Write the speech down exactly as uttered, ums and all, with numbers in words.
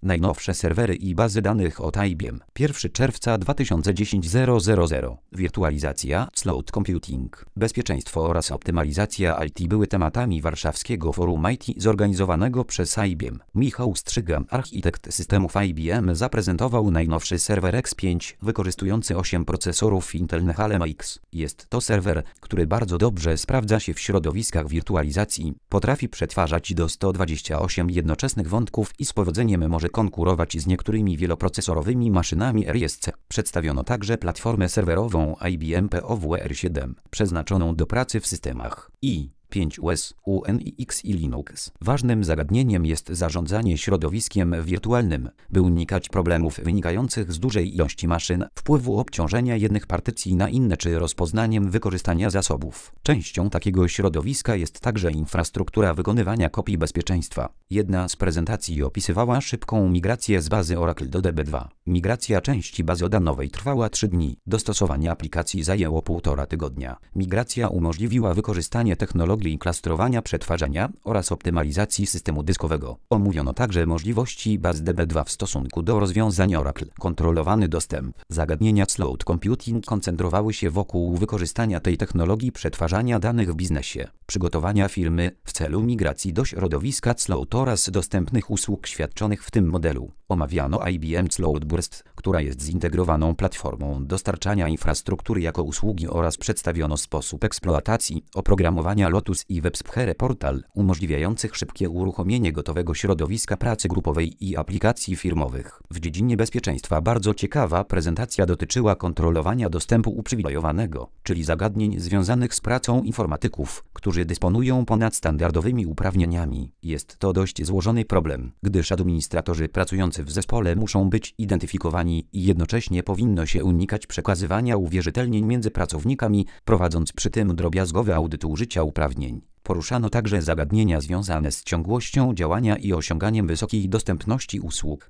Najnowsze serwery i bazy danych od I B M. pierwszego czerwca dwa tysiące dziesiątego zero zero zero. Wirtualizacja, cloud computing, bezpieczeństwo oraz optymalizacja I T były tematami warszawskiego forum I T zorganizowanego przez I B M. Michał Strzyga, architekt systemów I B M, zaprezentował najnowszy serwer X pięć wykorzystujący osiem procesorów Intel Nehalem X. Jest to serwer, który bardzo dobrze sprawdza się w środowiskach wirtualizacji, potrafi przetwarzać do stu dwudziestu ośmiu jednoczesnych wątków i z powodzeniem może konkurować z niektórymi wieloprocesorowymi maszynami R I S C. Przedstawiono także platformę serwerową I B M P O W R siedem, przeznaczoną do pracy w systemach I pięć U S, U N I X i Linux. Ważnym zagadnieniem jest zarządzanie środowiskiem wirtualnym, by unikać problemów wynikających z dużej ilości maszyn, wpływu obciążenia jednych partycji na inne czy rozpoznaniem wykorzystania zasobów. Częścią takiego środowiska jest także infrastruktura wykonywania kopii bezpieczeństwa. Jedna z prezentacji opisywała szybką migrację z bazy Oracle do D B dwa. Migracja części bazy danowej trwała trzy dni. Dostosowanie aplikacji zajęło półtora tygodnia. Migracja umożliwiła wykorzystanie technologii klastrowania przetwarzania oraz optymalizacji systemu dyskowego. Omówiono także możliwości baz D B dwa w stosunku do rozwiązań Oracle. Kontrolowany dostęp. Zagadnienia cloud computing koncentrowały się wokół wykorzystania tej technologii przetwarzania danych w biznesie, przygotowania firmy w celu migracji do środowiska cloud oraz dostępnych usług świadczonych w tym modelu. Omawiano I B M Cloud Burst, która jest zintegrowaną platformą dostarczania infrastruktury jako usługi, oraz przedstawiono sposób eksploatacji oprogramowania Lotus i WebSphere Portal umożliwiających szybkie uruchomienie gotowego środowiska pracy grupowej i aplikacji firmowych. W dziedzinie bezpieczeństwa bardzo ciekawa prezentacja dotyczyła kontrolowania dostępu uprzywilejowanego, czyli zagadnień związanych z pracą informatyków, którzy dysponują ponadstandardowymi uprawnieniami. Jest to dość złożony problem, gdyż administratorzy pracujący w zespole muszą być identyfikowani i jednocześnie powinno się unikać przekazywania uwierzytelnień między pracownikami, prowadząc przy tym drobiazgowy audyt użycia uprawnień. Poruszano także zagadnienia związane z ciągłością działania i osiąganiem wysokiej dostępności usług.